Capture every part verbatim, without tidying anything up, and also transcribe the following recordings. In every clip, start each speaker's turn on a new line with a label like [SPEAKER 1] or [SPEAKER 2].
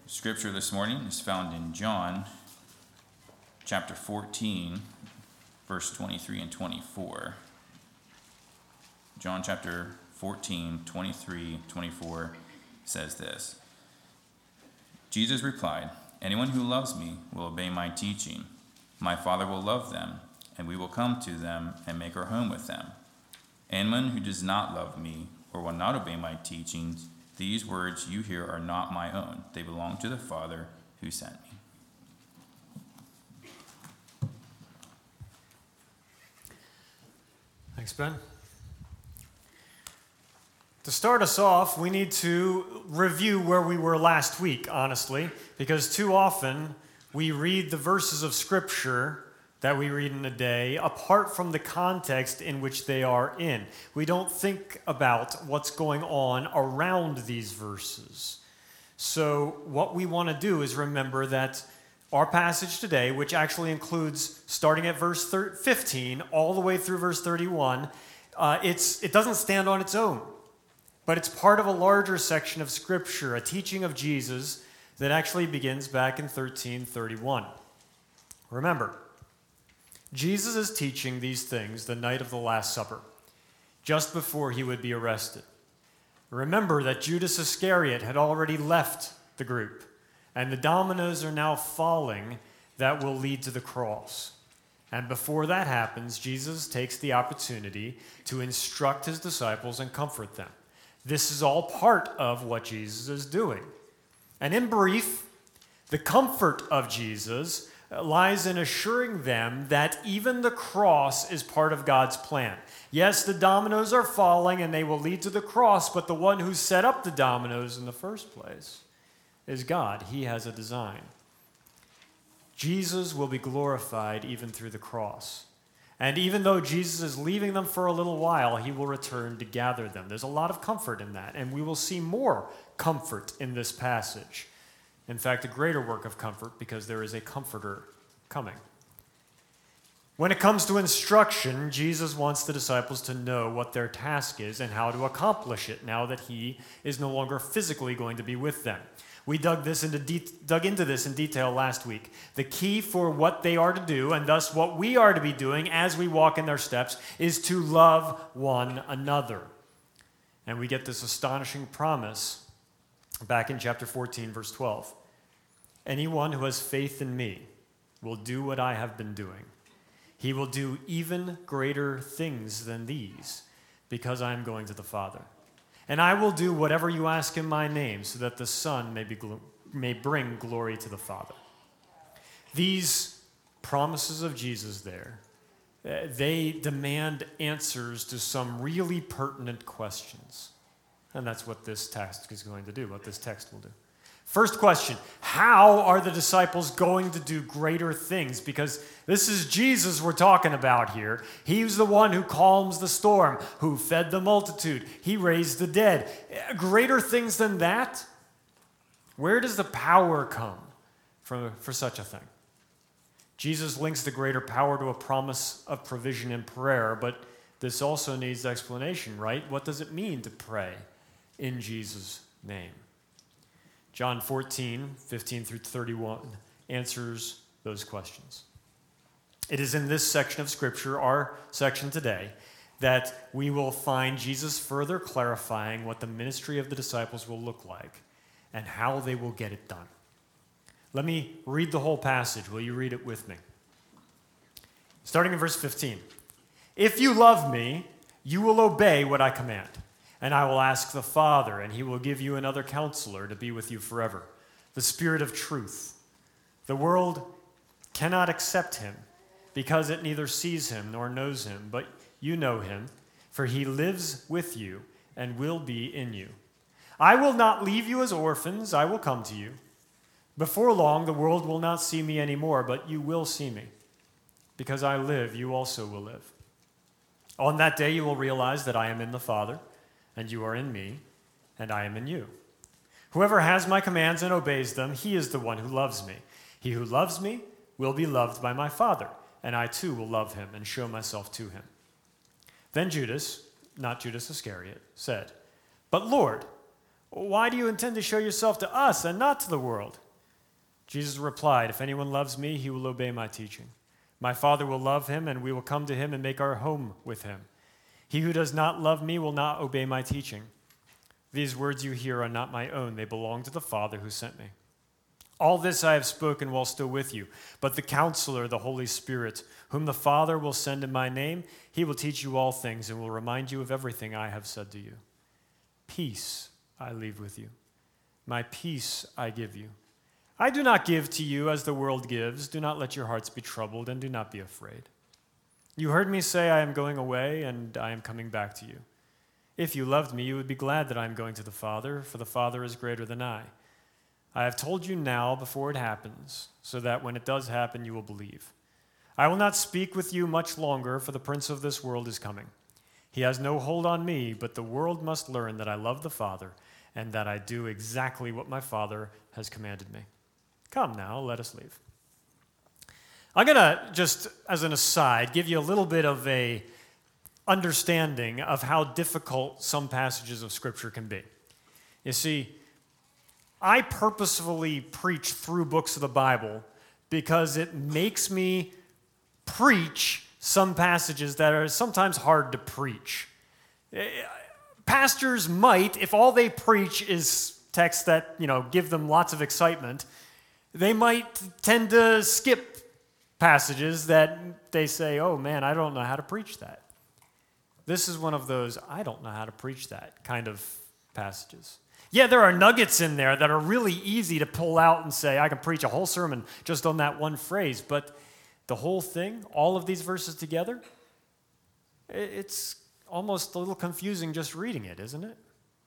[SPEAKER 1] Scripture this morning is found in John chapter fourteen, verse twenty-three and twenty-four. John chapter fourteen, twenty-three, twenty-four says this. Jesus replied, "Anyone who loves me will obey my teaching. My Father will love them, and we will come to them and make our home with them. Anyone who does not love me or will not obey my teachings, these words you hear are not my own. They belong to the Father who sent me."
[SPEAKER 2] Thanks, Ben. To start us off, we need to review where we were last week, honestly, because too often we read the verses of Scripture that we read in a day apart from the context in which they are in. We don't think about what's going on around these verses. So what we want to do is remember that our passage today, which actually includes starting at verse fifteen all the way through verse thirty-one, uh, it's, it doesn't stand on its own, but it's part of a larger section of Scripture, a teaching of Jesus that actually begins back in thirteen thirty-one. Remember, Jesus is teaching these things the night of the Last Supper, just before he would be arrested. Remember that Judas Iscariot had already left the group, and the dominoes are now falling that will lead to the cross. And before that happens, Jesus takes the opportunity to instruct his disciples and comfort them. This is all part of what Jesus is doing. And in brief, the comfort of Jesus lies in assuring them that even the cross is part of God's plan. Yes, the dominoes are falling and they will lead to the cross, but the one who set up the dominoes in the first place is God. He has a design. Jesus will be glorified even through the cross. And even though Jesus is leaving them for a little while, he will return to gather them. There's a lot of comfort in that, and we will see more comfort in this passage. In fact, a greater work of comfort because there is a comforter coming. When it comes to instruction, Jesus wants the disciples to know what their task is and how to accomplish it now that he is no longer physically going to be with them. We dug this into de- dug into this in detail last week. The key for what they are to do, and thus what we are to be doing as we walk in their steps, is to love one another. And we get this astonishing promise back in chapter fourteen, verse twelve. "Anyone who has faith in me will do what I have been doing. He will do even greater things than these, because I am going to the Father. And I will do whatever you ask in my name, so that the Son may be gl- may bring glory to the Father." These promises of Jesus there, uh, they demand answers to some really pertinent questions. And that's what this text is going to do, what this text will do. First question, how are the disciples going to do greater things? Because this is Jesus we're talking about here. He's the one who calms the storm, who fed the multitude. He raised the dead. Greater things than that? Where does the power come from for such a thing? Jesus links the greater power to a promise of provision in prayer, but this also needs explanation, right? What does it mean to pray in Jesus' name? John fourteen, fifteen through thirty-one answers those questions. It is in this section of Scripture, our section today, that we will find Jesus further clarifying what the ministry of the disciples will look like and how they will get it done. Let me read the whole passage. Will you read it with me? Starting in verse fifteen. "If you love me, you will obey what I command. And I will ask the Father, and he will give you another counselor to be with you forever, the Spirit of truth. The world cannot accept him, because it neither sees him nor knows him, but you know him, for he lives with you and will be in you. I will not leave you as orphans, I will come to you. Before long, the world will not see me anymore, but you will see me. Because I live, you also will live. On that day, you will realize that I am in the Father, and you are in me, and I am in you. Whoever has my commands and obeys them, he is the one who loves me. He who loves me will be loved by my Father, and I too will love him and show myself to him." Then Judas, not Judas Iscariot, said, "But Lord, Why do you intend to show yourself to us and not to the world?" Jesus replied, "If anyone loves me, he will obey my teaching. My Father will love him, and we will come to him and make our home with him. He who does not love me will not obey my teaching. These words you hear are not my own. They belong to the Father who sent me. All this I have spoken while still with you. But the Counselor, the Holy Spirit, whom the Father will send in my name, he will teach you all things and will remind you of everything I have said to you. Peace I leave with you. My peace I give you. I do not give to you as the world gives. Do not let your hearts be troubled, and do not be afraid. You heard me say I am going away, and I am coming back to you. If you loved me, you would be glad that I am going to the Father, for the Father is greater than I. I have told you now before it happens, so that when it does happen, you will believe. I will not speak with you much longer, for the prince of this world is coming. He has no hold on me, but the world must learn that I love the Father, and that I do exactly what my Father has commanded me. Come now, let us leave." I'm going to, just as an aside, give you a little bit of a understanding of how difficult some passages of Scripture can be. You see, I purposefully preach through books of the Bible because it makes me preach some passages that are sometimes hard to preach. Pastors might, if all they preach is texts that, you know, give them lots of excitement, they might tend to skip passages that they say, "Oh man, I don't know how to preach that." This is one of those, I don't know how to preach that kind of passages. Yeah, there are nuggets in there that are really easy to pull out and say, I can preach a whole sermon just on that one phrase, but the whole thing, all of these verses together, it's almost a little confusing just reading it, isn't it?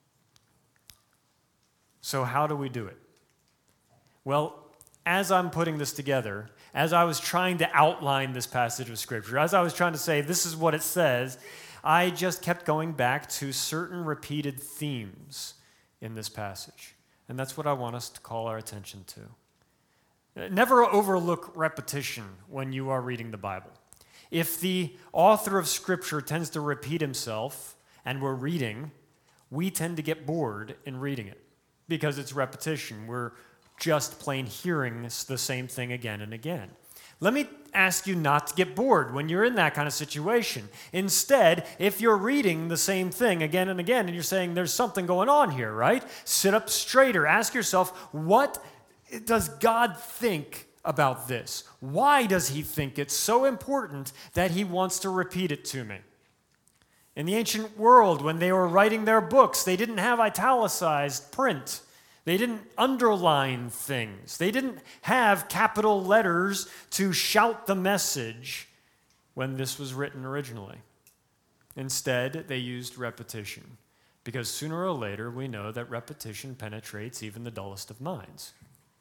[SPEAKER 2] So how do we do it? Well, as I'm putting this together, as I was trying to outline this passage of Scripture, as I was trying to say, this is what it says, I just kept going back to certain repeated themes in this passage. And that's what I want us to call our attention to. Never overlook repetition when you are reading the Bible. If the author of Scripture tends to repeat himself and we're reading, we tend to get bored in reading it because it's repetition. We're just plain hearing the same thing again and again. Let me ask you not to get bored when you're in that kind of situation. Instead, if you're reading the same thing again and again and you're saying there's something going on here, right? Sit up straighter. Ask yourself, what does God think about this? Why does he think it's so important that he wants to repeat it to me? In the ancient world, when they were writing their books, they didn't have italicized print. They didn't underline things. They didn't have capital letters to shout the message when this was written originally. Instead, they used repetition, because sooner or later we know that repetition penetrates even the dullest of minds.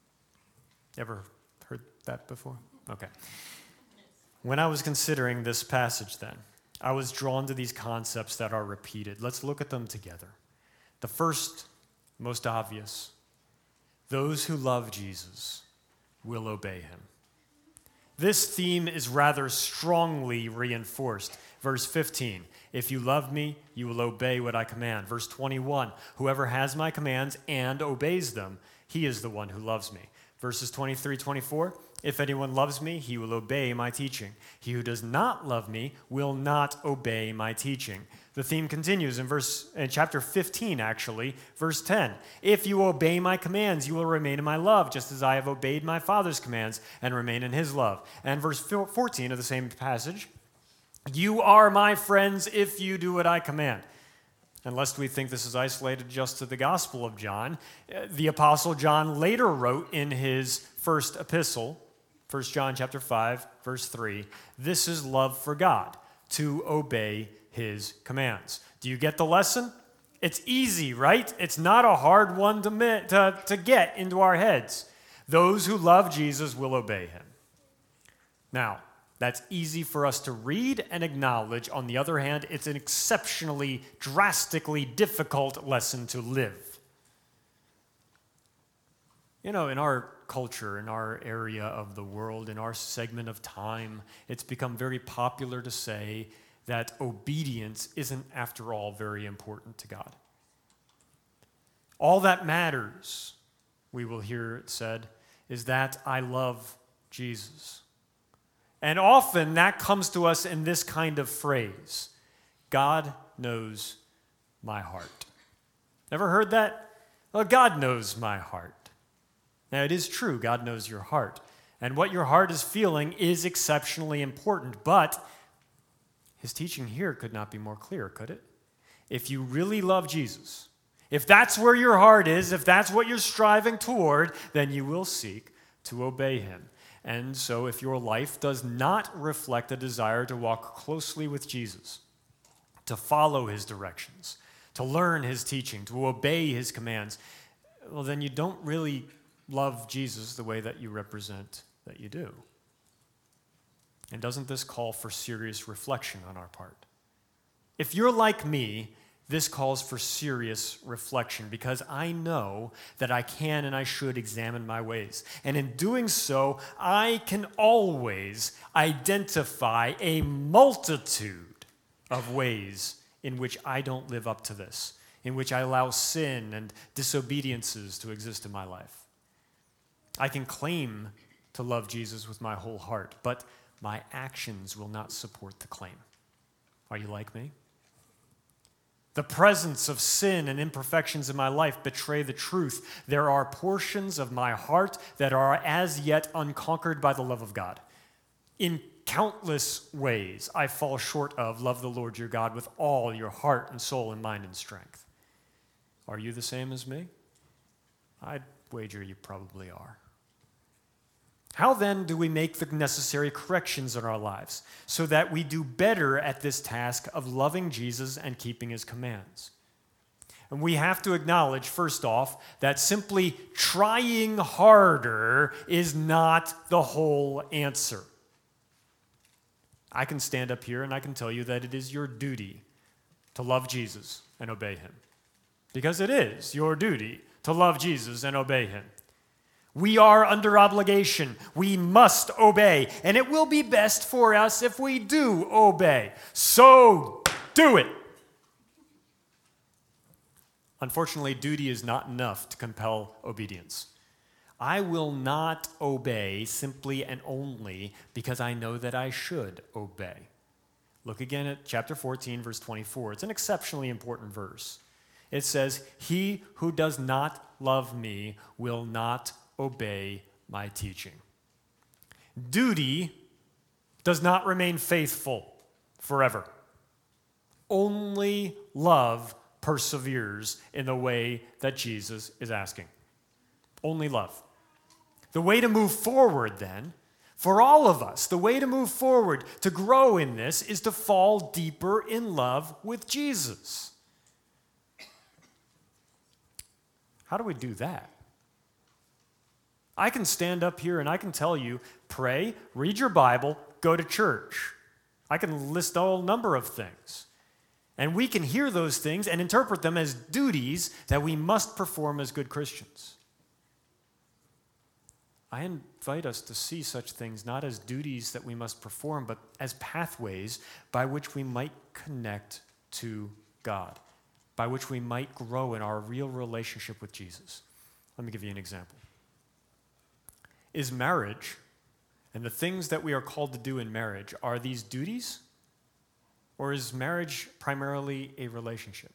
[SPEAKER 2] Ever heard that before? Okay. When I was considering this passage then, I was drawn to these concepts that are repeated. Let's look at them together. The first, most obvious, those who love Jesus will obey him. This theme is rather strongly reinforced. Verse fifteen, if you love me, you will obey what I command. Verse twenty-one, whoever has my commands and obeys them, he is the one who loves me. Verses twenty-three, twenty-four, if anyone loves me, he will obey my teaching. He who does not love me will not obey my teaching. The theme continues in verse in chapter fifteen, actually, verse ten. If you obey my commands, you will remain in my love, just as I have obeyed my Father's commands and remain in his love. And verse fourteen of the same passage, you are my friends if you do what I command. And lest we think this is isolated just to the Gospel of John, the Apostle John later wrote in his first epistle, First John chapter five, verse three, this is love for God, to obey his commands. Do you get the lesson? It's easy, right? It's not a hard one to, to, to get into our heads. Those who love Jesus will obey him. Now, that's easy for us to read and acknowledge. On the other hand, it's an exceptionally, drastically difficult lesson to live. You know, in our culture, in our area of the world, in our segment of time, it's become very popular to say that obedience isn't, after all, very important to God. All that matters, we will hear it said, is that I love Jesus. And often that comes to us in this kind of phrase, God knows my heart. Ever heard that? Well, God knows my heart. Now, it is true, God knows your heart. And what your heart is feeling is exceptionally important, but his teaching here could not be more clear, could it? If you really love Jesus, if that's where your heart is, if that's what you're striving toward, then you will seek to obey him. And so if your life does not reflect a desire to walk closely with Jesus, to follow his directions, to learn his teaching, to obey his commands, well, then you don't really love Jesus the way that you represent that you do. And doesn't this call for serious reflection on our part? If you're like me, this calls for serious reflection because I know that I can and I should examine my ways. And in doing so, I can always identify a multitude of ways in which I don't live up to this, in which I allow sin and disobediences to exist in my life. I can claim to love Jesus with my whole heart, but my actions will not support the claim. Are you like me? The presence of sin and imperfections in my life betray the truth. There are portions of my heart that are as yet unconquered by the love of God. In countless ways, I fall short of love the Lord your God with all your heart and soul and mind and strength. Are you the same as me? I'd wager you probably are. How then do we make the necessary corrections in our lives so that we do better at this task of loving Jesus and keeping his commands? And we have to acknowledge, first off, that simply trying harder is not the whole answer. I can stand up here and I can tell you that it is your duty to love Jesus and obey him. Because it is your duty to love Jesus and obey him. We are under obligation. We must obey. And it will be best for us if we do obey. So do it. Unfortunately, duty is not enough to compel obedience. I will not obey simply and only because I know that I should obey. Look again at chapter fourteen, verse twenty-four. It's an exceptionally important verse. It says, "He who does not love me will not obey my teaching." Duty does not remain faithful forever. Only love perseveres in the way that Jesus is asking. Only love. The way to move forward, then, for all of us, the way to move forward, to grow in this, is to fall deeper in love with Jesus. How do we do that? I can stand up here and I can tell you, pray, read your Bible, go to church. I can list a whole number of things. And we can hear those things and interpret them as duties that we must perform as good Christians. I invite us to see such things not as duties that we must perform, but as pathways by which we might connect to God, by which we might grow in our real relationship with Jesus. Let me give you an example. Is marriage and the things that we are called to do in marriage, are these duties? Or is marriage primarily a relationship?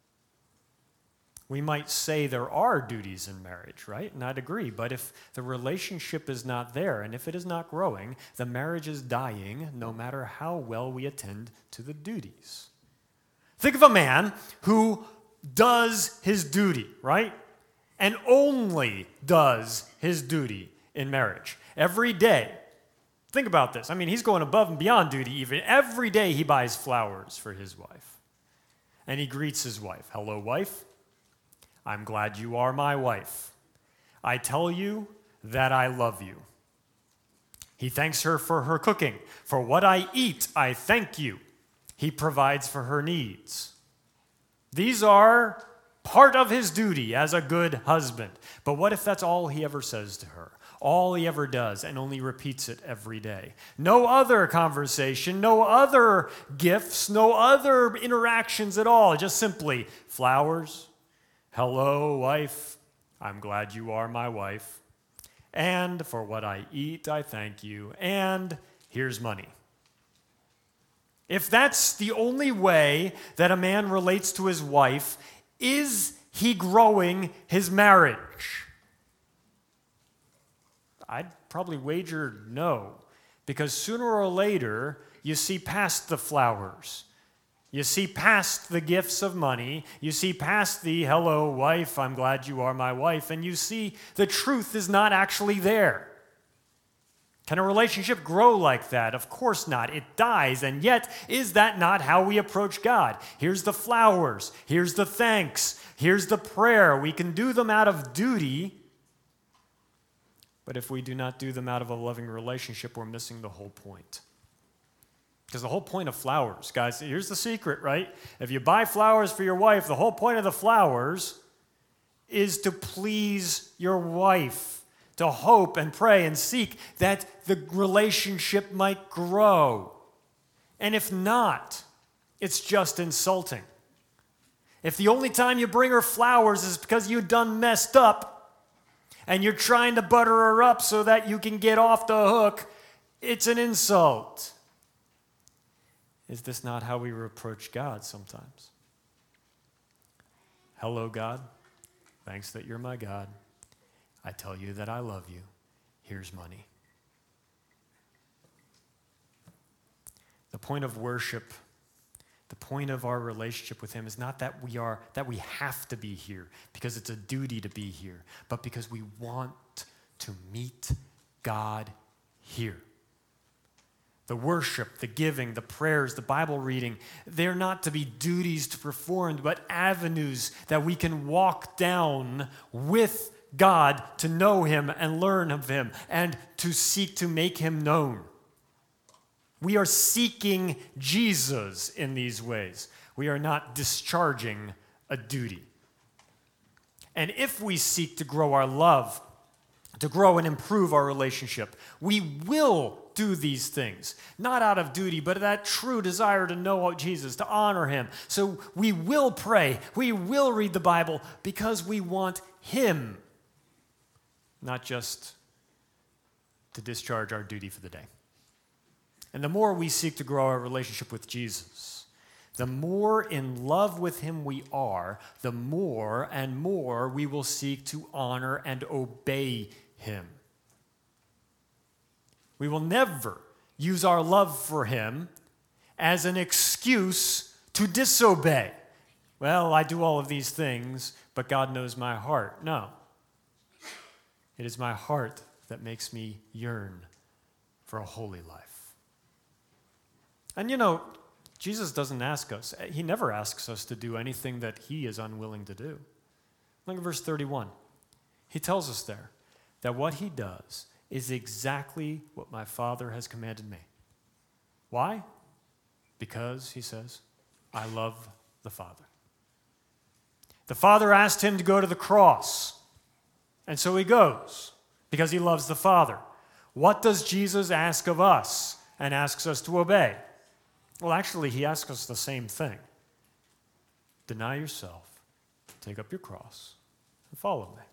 [SPEAKER 2] We might say there are duties in marriage, right? And I'd agree. But if the relationship is not there, and if it is not growing, the marriage is dying no matter how well we attend to the duties. Think of a man who does his duty, right? And only does his duty in marriage. Every day. Think about this. I mean, he's going above and beyond duty even. Every day he buys flowers for his wife. And he greets his wife. Hello, wife. I'm glad you are my wife. I tell you that I love you. He thanks her for her cooking. For what I eat, I thank you. He provides for her needs. These are part of his duty as a good husband. But what if that's all he ever says to her? All he ever does, and only repeats it every day. No other conversation, no other gifts, no other interactions at all. Just simply flowers, Hello, wife. I'm glad you are my wife. And for what I eat, I thank you. And here's money. If that's the only way that a man relates to his wife, is he growing his marriage? I'd probably wager no, because sooner or later, you see past the flowers. You see past the gifts of money. You see past the, hello, wife, I'm glad you are my wife. And you see the truth is not actually there. Can a relationship grow like that? Of course not. It dies. And yet, is that not how we approach God? Here's the flowers. Here's the thanks. Here's the prayer. We can do them out of duty. But if we do not do them out of a loving relationship, we're missing the whole point. Because the whole point of flowers, guys, here's the secret, right? If you buy flowers for your wife, the whole point of the flowers is to please your wife, to hope and pray and seek that the relationship might grow. And if not, it's just insulting. If the only time you bring her flowers is because you done messed up and you're trying to butter her up so that you can get off the hook, it's an insult. Is this not how we approach God sometimes? Hello, God. Thanks that you're my God. I tell you that I love you. Here's money. The point of worship, the point of our relationship with him is not that we are that we have to be here because it's a duty to be here, but because we want to meet God here. The worship, the giving, the prayers, the Bible reading, they're not to be duties to perform, but avenues that we can walk down with God to know him and learn of him and to seek to make him known. We are seeking Jesus in these ways. We are not discharging a duty. And if we seek to grow our love, to grow and improve our relationship, we will do these things, not out of duty, but that true desire to know Jesus, to honor him. So we will pray, we will read the Bible because we want him, not just to discharge our duty for the day. And the more we seek to grow our relationship with Jesus, the more in love with him we are, the more and more we will seek to honor and obey him. We will never use our love for him as an excuse to disobey. Well, I do all of these things, but God knows my heart. No. It is my heart that makes me yearn for a holy life. And you know, Jesus doesn't ask us, he never asks us to do anything that he is unwilling to do. Look at verse thirty-one. He tells us there that what he does is exactly what my Father has commanded me. Why? Because, he says, I love the Father. The Father asked him to go to the cross, and so he goes because he loves the Father. What does Jesus ask of us and asks us to obey? Well, actually, he asks us the same thing. Deny yourself, take up your cross, and follow me.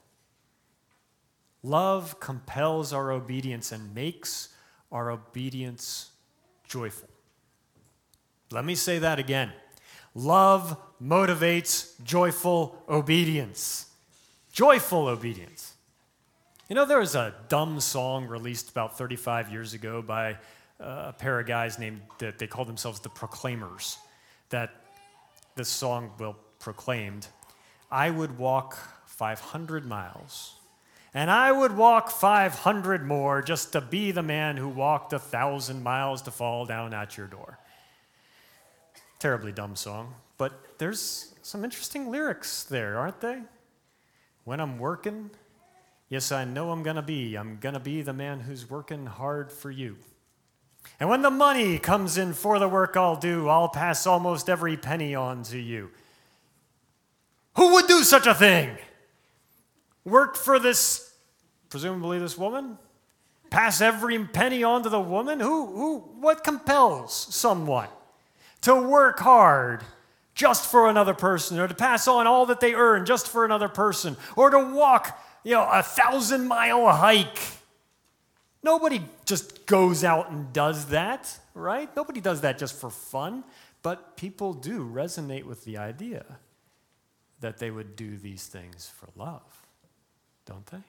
[SPEAKER 2] Love compels our obedience and makes our obedience joyful. Let me say that again. Love motivates joyful obedience. Joyful obedience. You know, there was a dumb song released about thirty-five years ago by uh, a pair of guys named, that they called themselves the Proclaimers, that this song, well, proclaimed, I would walk five hundred miles, and I would walk five hundred more just to be the man who walked a thousand miles to fall down at your door. Terribly dumb song, but there's some interesting lyrics there, aren't they? When I'm working, yes, I know I'm going to be. I'm going to be the man who's working hard for you. And when the money comes in for the work I'll do, I'll pass almost every penny on to you. Who would do such a thing? Work for this, presumably this woman? Pass every penny on to the woman? Who, who, what compels someone to work hard just for another person, or to pass on all that they earn just for another person, or to walk, you know, a thousand mile hike. Nobody just goes out and does that, right? Nobody does that just for fun, but people do resonate with the idea that they would do these things for love, don't they?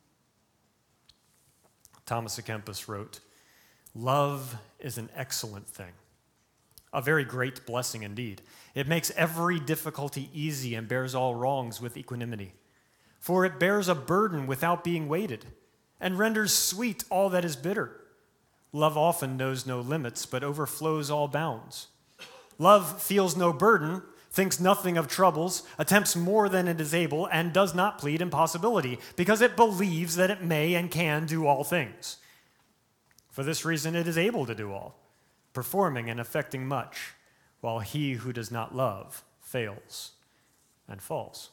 [SPEAKER 2] Thomas à Kempis wrote, "Love is an excellent thing, a very great blessing indeed. It makes every difficulty easy and bears all wrongs with equanimity. For it bears a burden without being weighted, and renders sweet all that is bitter. Love often knows no limits, but overflows all bounds. Love feels no burden, thinks nothing of troubles, attempts more than it is able, and does not plead impossibility, because it believes that it may and can do all things. For this reason it is able to do all, performing and effecting much, while he who does not love fails and falls."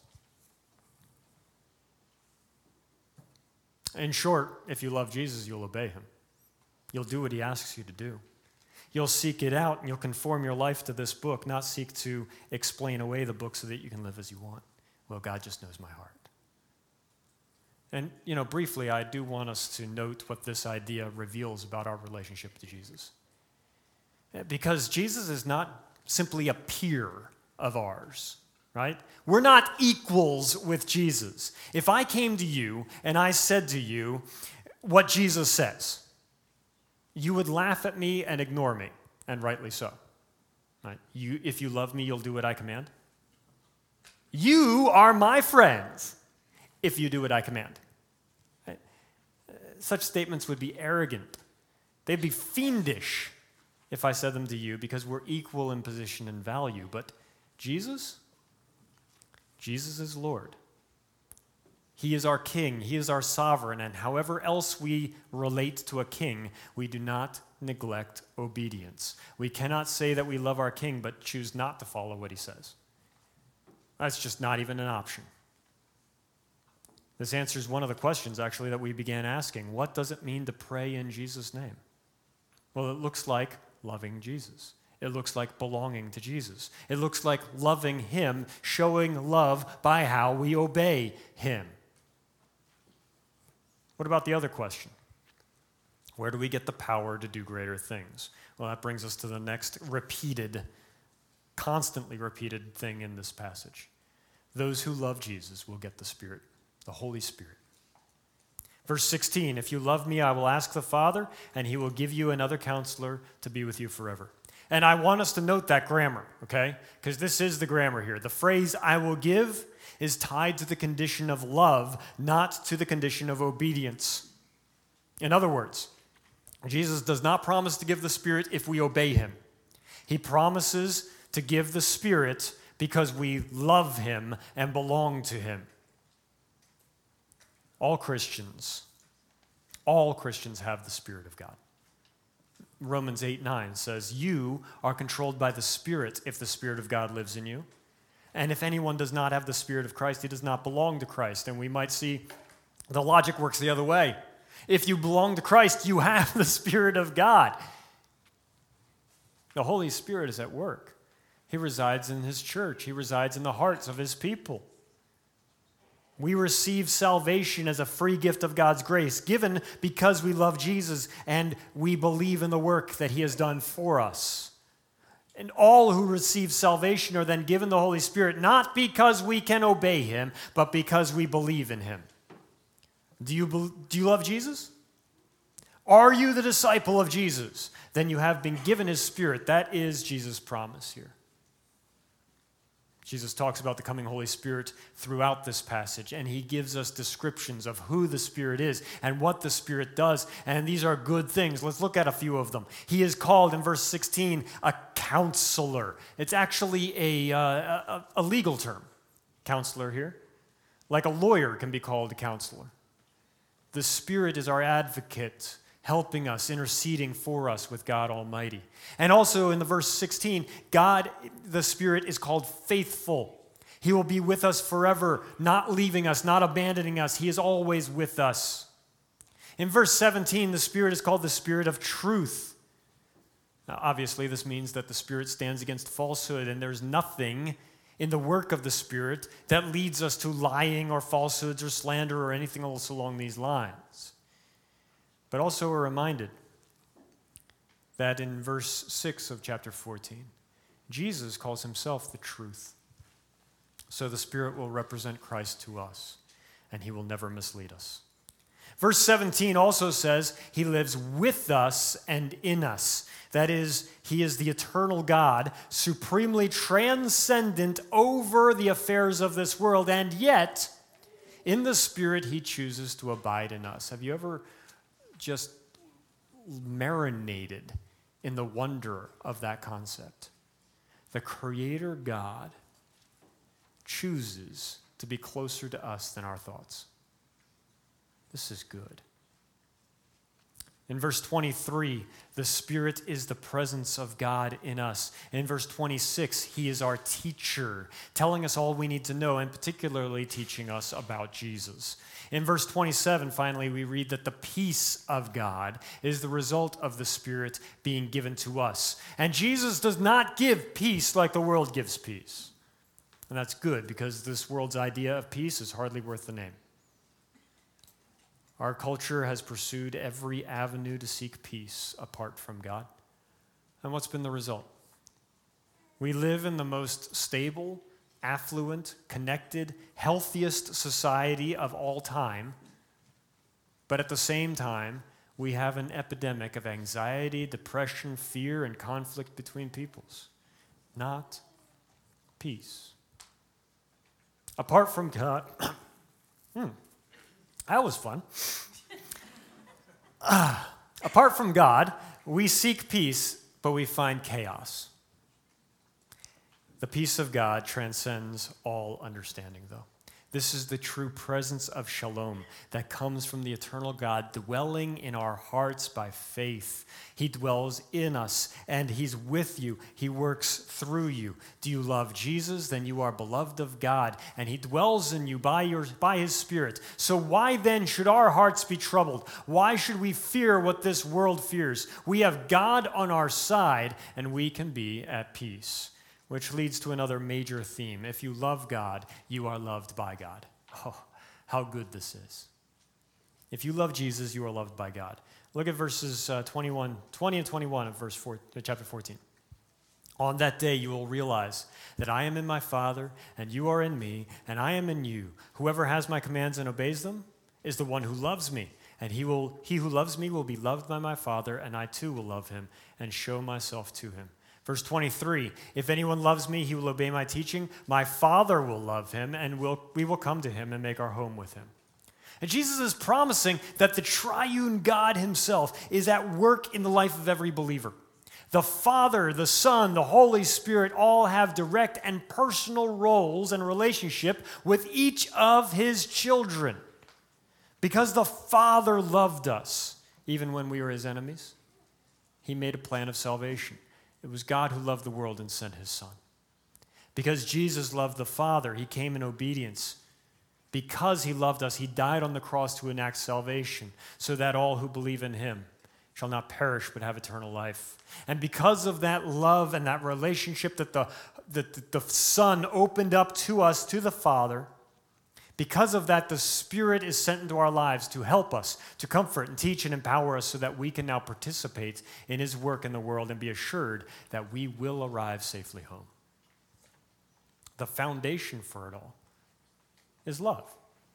[SPEAKER 2] In short, if you love Jesus, you'll obey him. You'll do what he asks you to do. You'll seek it out, and you'll conform your life to this book, not seek to explain away the book so that you can live as you want. Well, God just knows my heart. And, you know, briefly, I do want us to note what this idea reveals about our relationship to Jesus. Because Jesus is not simply a peer of ours, right? We're not equals with Jesus. If I came to you and I said to you what Jesus says, you would laugh at me and ignore me, and rightly so. Right? You, if you love me, you'll do what I command. You are my friends if you do what I command. Right? Such statements would be arrogant. They'd be fiendish if I said them to you, because we're equal in position and value. But Jesus, Jesus is Lord. He is our king. He is our sovereign. And however else we relate to a king, we do not neglect obedience. We cannot say that we love our king but choose not to follow what he says. That's just not even an option. This answers one of the questions, actually, that we began asking. What does it mean to pray in Jesus' name? Well, it looks like loving Jesus. It looks like belonging to Jesus. It looks like loving him, showing love by how we obey him. What about the other question? Where do we get the power to do greater things? Well, that brings us to the next repeated, constantly repeated thing in this passage. Those who love Jesus will get the Spirit, the Holy Spirit. Verse sixteen, "If you love me, I will ask the Father, and he will give you another counselor to be with you forever." And I want us to note that grammar, okay? Because this is the grammar here. The phrase "I will give" is tied to the condition of love, not to the condition of obedience. In other words, Jesus does not promise to give the Spirit if we obey him. He promises to give the Spirit because we love him and belong to him. All Christians, all Christians have the Spirit of God. Romans eight nine says, "You are controlled by the Spirit if the Spirit of God lives in you. And if anyone does not have the Spirit of Christ, he does not belong to Christ." And we might see the logic works the other way. If you belong to Christ, you have the Spirit of God. The Holy Spirit is at work. He resides in his church. He resides in the hearts of his people. We receive salvation as a free gift of God's grace, given because we love Jesus and we believe in the work that he has done for us. And all who receive salvation are then given the Holy Spirit, not because we can obey him, but because we believe in him. Do you, do you love Jesus? Are you the disciple of Jesus? Then you have been given his Spirit. That is Jesus' promise here. Jesus talks about the coming Holy Spirit throughout this passage, and he gives us descriptions of who the Spirit is and what the Spirit does, and these are good things. Let's look at a few of them. He is called, in verse sixteen, a counselor. It's actually a, uh, a, a legal term, counselor here. Like a lawyer can be called a counselor. The Spirit is our advocate, helping us, interceding for us with God Almighty. And also in the verse sixteen, God, the Spirit, is called faithful. He will be with us forever, not leaving us, not abandoning us. He is always with us. In verse seventeen, the Spirit is called the Spirit of truth. Now, obviously, this means that the Spirit stands against falsehood, and there's nothing in the work of the Spirit that leads us to lying or falsehoods or slander or anything else along these lines. But also we're reminded that in verse six of chapter fourteen, Jesus calls himself the truth. So the Spirit will represent Christ to us, and he will never mislead us. Verse seventeen also says he lives with us and in us. That is, he is the eternal God, supremely transcendent over the affairs of this world, and yet, in the Spirit, he chooses to abide in us. Have you ever just marinated in the wonder of that concept? The Creator God chooses to be closer to us than our thoughts. This is good. In verse twenty-three, the Spirit is the presence of God in us. In verse twenty-six, he is our teacher, telling us all we need to know, and particularly teaching us about Jesus. In verse twenty-seven, finally, we read that the peace of God is the result of the Spirit being given to us. And Jesus does not give peace like the world gives peace. And that's good, because this world's idea of peace is hardly worth the name. Our culture has pursued every avenue to seek peace apart from God. And what's been the result? We live in the most stable, affluent, connected, healthiest society of all time. But at the same time, we have an epidemic of anxiety, depression, fear, and conflict between peoples. Not peace. Apart from God, hmm, that was fun. Uh, apart from God, we seek peace, but we find chaos. The peace of God transcends all understanding, though. This is the true presence of shalom that comes from the eternal God dwelling in our hearts by faith. He dwells in us, and he's with you. He works through you. Do you love Jesus? Then you are beloved of God, and he dwells in you by, your, by his Spirit. So why then should our hearts be troubled? Why should we fear what this world fears? We have God on our side, and we can be at peace. Which leads to another major theme. If you love God, you are loved by God. Oh, how good this is. If you love Jesus, you are loved by God. Look at verses uh, twenty-one, twenty and twenty-one of verse four, uh, chapter fourteen. On that day you will realize that I am in my Father, and you are in me, and I am in you. Whoever has my commands and obeys them is the one who loves me. And he will, he who loves me will be loved by my Father, and I too will love him and show myself to him. Verse twenty-three, if anyone loves me, he will obey my teaching. My Father will love him, and we'll, we will come to him and make our home with him. And Jesus is promising that the triune God himself is at work in the life of every believer. The Father, the Son, the Holy Spirit all have direct and personal roles and relationship with each of his children. Because the Father loved us, even when we were his enemies, he made a plan of salvation. It was God who loved the world and sent his Son. Because Jesus loved the Father, he came in obedience. Because he loved us, he died on the cross to enact salvation, so that all who believe in him shall not perish but have eternal life. And because of that love and that relationship that the, that the Son opened up to us, to the Father, because of that, the Spirit is sent into our lives to help us, to comfort and teach and empower us so that we can now participate in his work in the world and be assured that we will arrive safely home. The foundation for it all is love.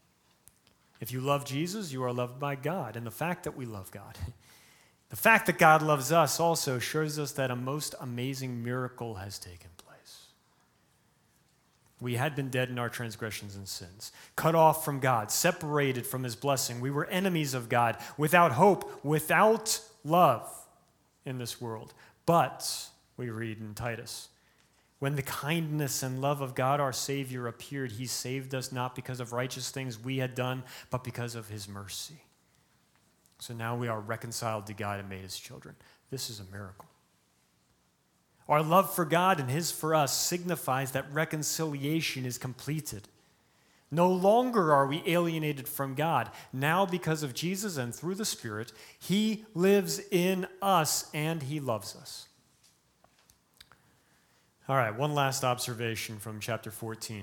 [SPEAKER 2] If you love Jesus, you are loved by God. And the fact that we love God, the fact that God loves us also shows us that a most amazing miracle has taken place. We had been dead in our transgressions and sins, cut off from God, separated from his blessing. We were enemies of God, without hope, without love in this world. But, we read in Titus, when the kindness and love of God our Savior appeared, he saved us not because of righteous things we had done, but because of his mercy. So now we are reconciled to God and made his children. This is a miracle. Our love for God and his for us signifies that reconciliation is completed. No longer are we alienated from God. Now, because of Jesus and through the Spirit, he lives in us and he loves us. All right, one last observation from chapter fourteen.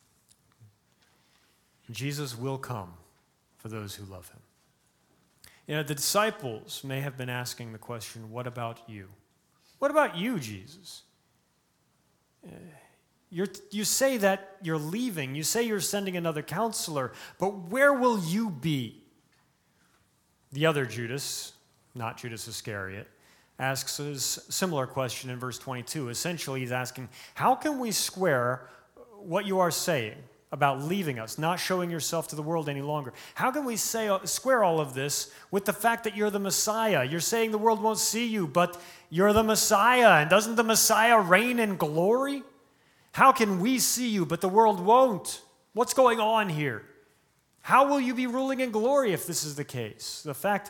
[SPEAKER 2] Jesus will come for those who love him. You know, the disciples may have been asking the question, what about you? What about you, Jesus? You're, you say that you're leaving. You say you're sending another counselor, but where will you be? The other Judas, not Judas Iscariot, asks a similar question in verse twenty-two. Essentially, he's asking, how can we square what you are saying about leaving us, not showing yourself to the world any longer? How can we say, square all of this with the fact that you're the Messiah? You're saying the world won't see you, but you're the Messiah, and doesn't the Messiah reign in glory? How can we see you, but the world won't? What's going on here? How will you be ruling in glory if this is the case? The fact,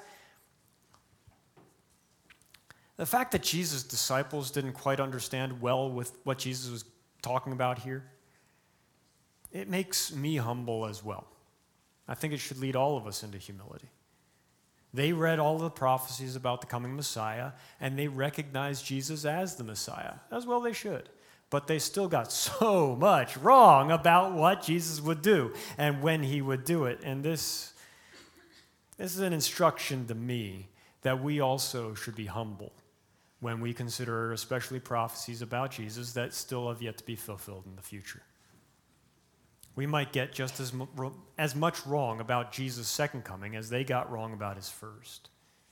[SPEAKER 2] the fact that Jesus' disciples didn't quite understand well with what Jesus was talking about here, it makes me humble as well. I think it should lead all of us into humility. They read all the prophecies about the coming Messiah, and they recognized Jesus as the Messiah, as well they should. But they still got so much wrong about what Jesus would do and when he would do it. And this, this is an instruction to me that we also should be humble when we consider especially prophecies about Jesus that still have yet to be fulfilled in the future. We might get just as, as much wrong about Jesus' second coming as they got wrong about his first.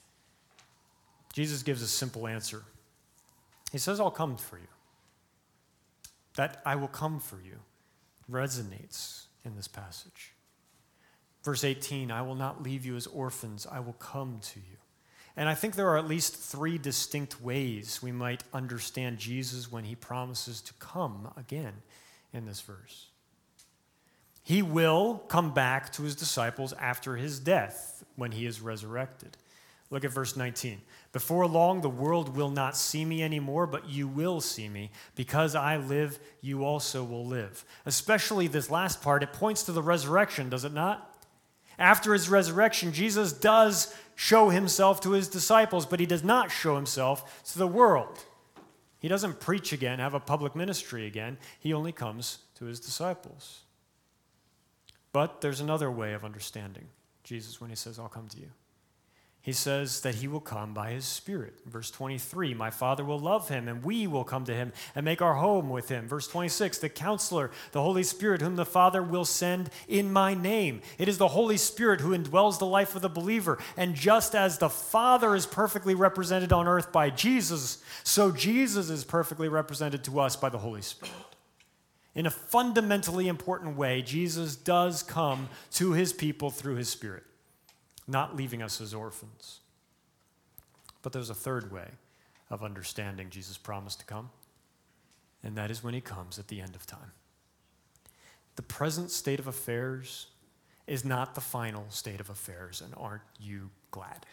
[SPEAKER 2] Jesus gives a simple answer. He says, I'll come for you. That I will come for you resonates in this passage. Verse eighteen, I will not leave you as orphans, I will come to you. And I think there are at least three distinct ways we might understand Jesus when he promises to come again in this verse. He will come back to his disciples after his death when he is resurrected. Look at verse nineteen. Before long, the world will not see me anymore, but you will see me. Because I live, you also will live. Especially this last part, it points to the resurrection, does it not? After his resurrection, Jesus does show himself to his disciples, but he does not show himself to the world. He doesn't preach again, have a public ministry again. He only comes to his disciples. But there's another way of understanding Jesus when he says, I'll come to you. He says that he will come by his Spirit. Verse twenty-three, my Father will love him, and we will come to him and make our home with him. Verse twenty-six, the Counselor, the Holy Spirit, whom the Father will send in my name. It is the Holy Spirit who indwells the life of the believer. And just as the Father is perfectly represented on earth by Jesus, so Jesus is perfectly represented to us by the Holy Spirit. In a fundamentally important way, Jesus does come to his people through his Spirit, not leaving us as orphans. But there's a third way of understanding Jesus' promise to come, and that is when he comes at the end of time. The present state of affairs is not the final state of affairs, and aren't you glad?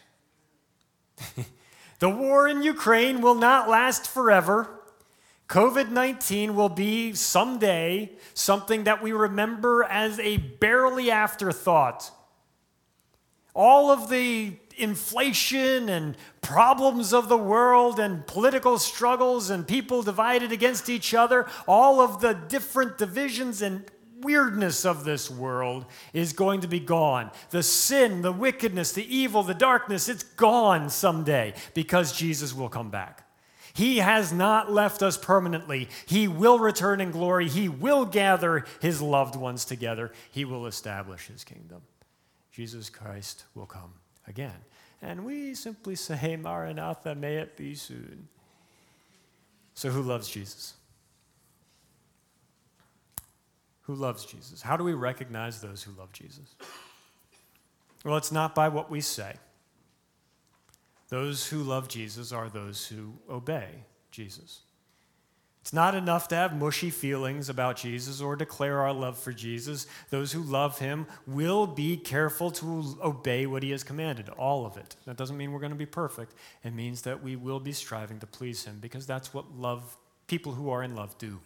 [SPEAKER 2] The war in Ukraine will not last forever. covid nineteen will be someday something that we remember as a barely afterthought. All of the inflation and problems of the world and political struggles and people divided against each other, all of the different divisions and weirdness of this world is going to be gone. The sin, the wickedness, the evil, the darkness, it's gone someday because Jesus will come back. He has not left us permanently. He will return in glory. He will gather his loved ones together. He will establish his kingdom. Jesus Christ will come again. And we simply say, Maranatha, may it be soon. So who loves Jesus? Who loves Jesus? How do we recognize those who love Jesus? Well, it's not by what we say. Those who love Jesus are those who obey Jesus. It's not enough to have mushy feelings about Jesus or declare our love for Jesus. Those who love him will be careful to obey what he has commanded, all of it. That doesn't mean we're going to be perfect. It means that we will be striving to please him, because that's what love, people who are in love do.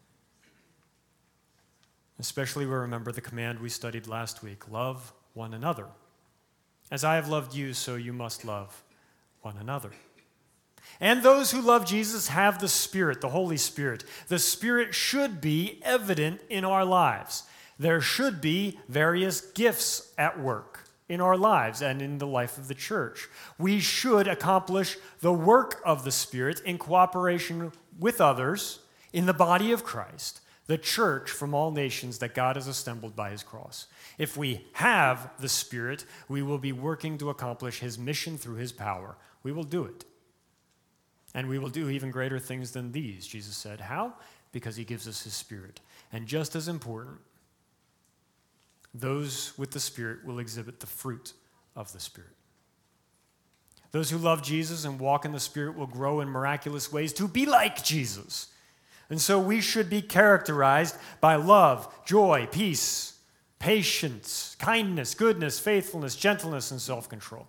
[SPEAKER 2] Especially we remember the command we studied last week, love one another. As I have loved you, so you must love one another. And those who love Jesus have the Spirit, the Holy Spirit. The Spirit should be evident in our lives. There should be various gifts at work in our lives and in the life of the church. We should accomplish the work of the Spirit in cooperation with others in the body of Christ, the church from all nations that God has assembled by his cross. If we have the Spirit, we will be working to accomplish his mission through his power. We will do it. And we will do even greater things than these, Jesus said. How? Because he gives us his Spirit. And just as important, those with the Spirit will exhibit the fruit of the Spirit. Those who love Jesus and walk in the Spirit will grow in miraculous ways to be like Jesus. And so we should be characterized by love, joy, peace, patience, kindness, goodness, faithfulness, gentleness, and self-control.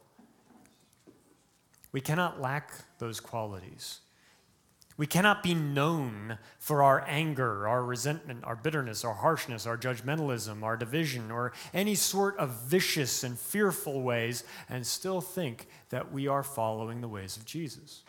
[SPEAKER 2] We cannot lack those qualities. We cannot be known for our anger, our resentment, our bitterness, our harshness, our judgmentalism, our division, or any sort of vicious and fearful ways and still think that we are following the ways of Jesus.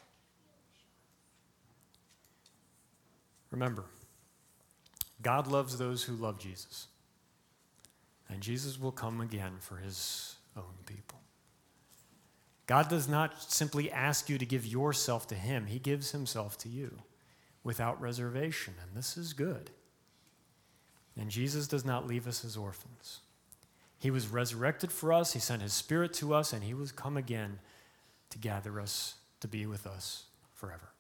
[SPEAKER 2] Remember, God loves those who love Jesus, and Jesus will come again for his own people. God does not simply ask you to give yourself to him. He gives himself to you without reservation, and this is good. And Jesus does not leave us as orphans. He was resurrected for us, he sent his Spirit to us, and he will come again to gather us to be with us forever.